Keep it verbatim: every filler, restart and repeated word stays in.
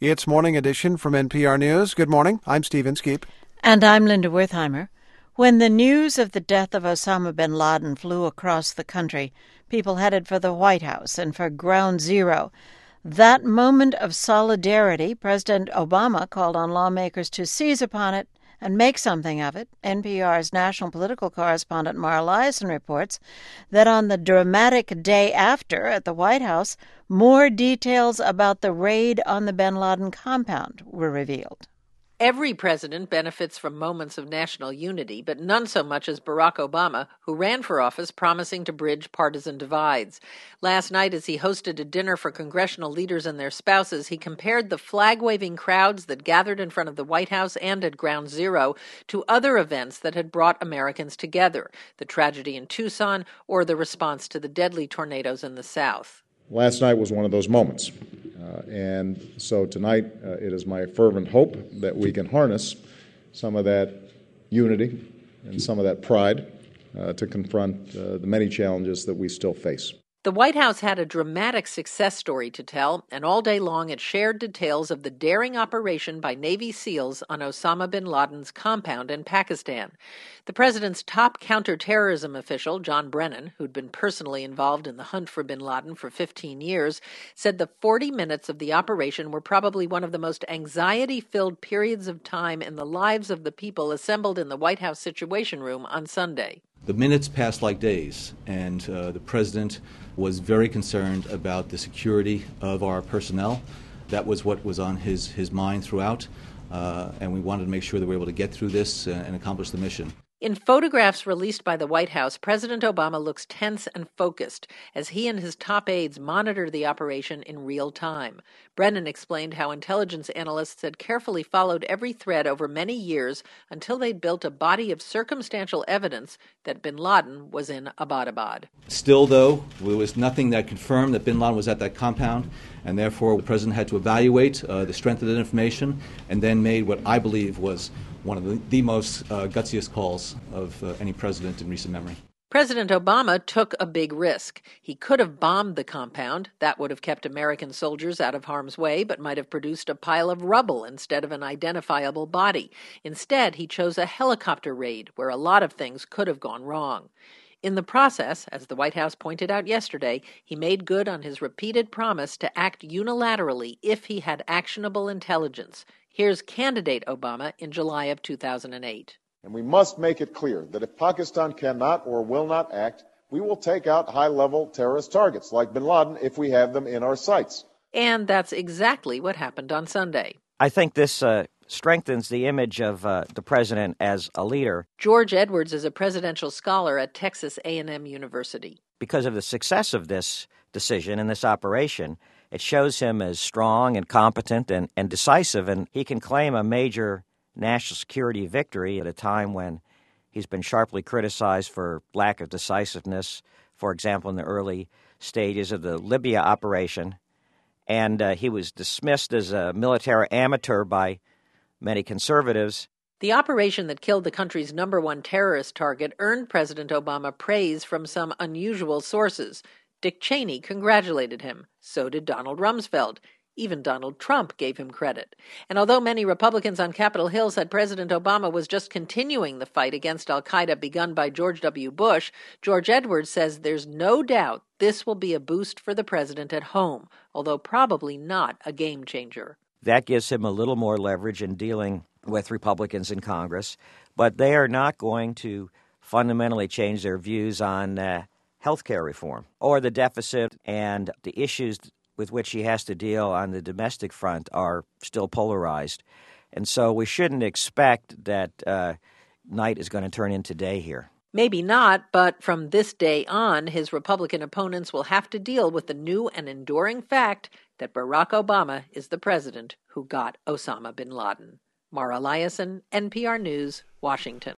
It's Morning Edition from N P R News. Good morning. I'm Steve Inskeep. And I'm Linda Wertheimer. When the news of the death of Osama bin Laden flew across the country, people headed for the White House and for Ground Zero. That moment of solidarity, President Obama called on lawmakers to seize upon it and make something of it. N P R's national political correspondent Mara Liasson reports that on the dramatic day after at the White House, more details about the raid on the bin Laden compound were revealed. Every president benefits from moments of national unity, but none so much as Barack Obama, who ran for office promising to bridge partisan divides. Last night, as he hosted a dinner for congressional leaders and their spouses, he compared the flag-waving crowds that gathered in front of the White House and at Ground Zero to other events that had brought Americans together, the tragedy in Tucson or the response to the deadly tornadoes in the South. Last night was one of those moments. Uh, and so tonight, uh, it is my fervent hope that we can harness some of that unity and some of that pride uh, to confront uh, the many challenges that we still face. The White House had a dramatic success story to tell, and all day long it shared details of the daring operation by Navy SEALs on Osama bin Laden's compound in Pakistan. The president's top counterterrorism official, John Brennan, who'd been personally involved in the hunt for bin Laden for fifteen years, said the forty minutes of the operation were probably one of the most anxiety-filled periods of time in the lives of the people assembled in the White House Situation Room on Sunday. The minutes passed like days, and uh, the president was very concerned about the security of our personnel. That was what was on his, his mind throughout, uh, and we wanted to make sure that we were able to get through this uh, and accomplish the mission. In photographs released by the White House, President Obama looks tense and focused as he and his top aides monitor the operation in real time. Brennan explained how intelligence analysts had carefully followed every thread over many years until they'd built a body of circumstantial evidence that bin Laden was in Abbottabad. Still, though, there was nothing that confirmed that bin Laden was at that compound, and therefore the president had to evaluate uh, the strength of that information and then made what I believe was one of the, the most uh, gutsiest calls of uh, any president in recent memory. President Obama took a big risk. He could have bombed the compound. That would have kept American soldiers out of harm's way, but might have produced a pile of rubble instead of an identifiable body. Instead, he chose a helicopter raid where a lot of things could have gone wrong. In the process, as the White House pointed out yesterday, he made good on his repeated promise to act unilaterally if he had actionable intelligence. Here's candidate Obama in July of two thousand eight. And we must make it clear that if Pakistan cannot or will not act, we will take out high-level terrorist targets like bin Laden if we have them in our sights. And that's exactly what happened on Sunday. I think this uh, strengthens the image of uh, the president as a leader. George Edwards is a presidential scholar at Texas A and M University. Because of the success of this decision and this operation, it shows him as strong and competent and, and decisive, and he can claim a major national security victory at a time when he's been sharply criticized for lack of decisiveness, for example, in the early stages of the Libya operation. And uh, he was dismissed as a military amateur by many conservatives. The operation that killed the country's number one terrorist target earned President Obama praise from some unusual sources. Dick Cheney congratulated him. So did Donald Rumsfeld. Even Donald Trump gave him credit. And although many Republicans on Capitol Hill said President Obama was just continuing the fight against al-Qaeda begun by George W. Bush, George Edwards says there's no doubt this will be a boost for the president at home, although probably not a game changer. That gives him a little more leverage in dealing with Republicans in Congress, but they are not going to fundamentally change their views on uh, health care reform or the deficit, and the issues with which he has to deal on the domestic front are still polarized. And so we shouldn't expect that uh, night is going to turn into day here. Maybe not, but from this day on, his Republican opponents will have to deal with the new and enduring fact that Barack Obama is the president who got Osama bin Laden. Mara Liasson, N P R News, Washington.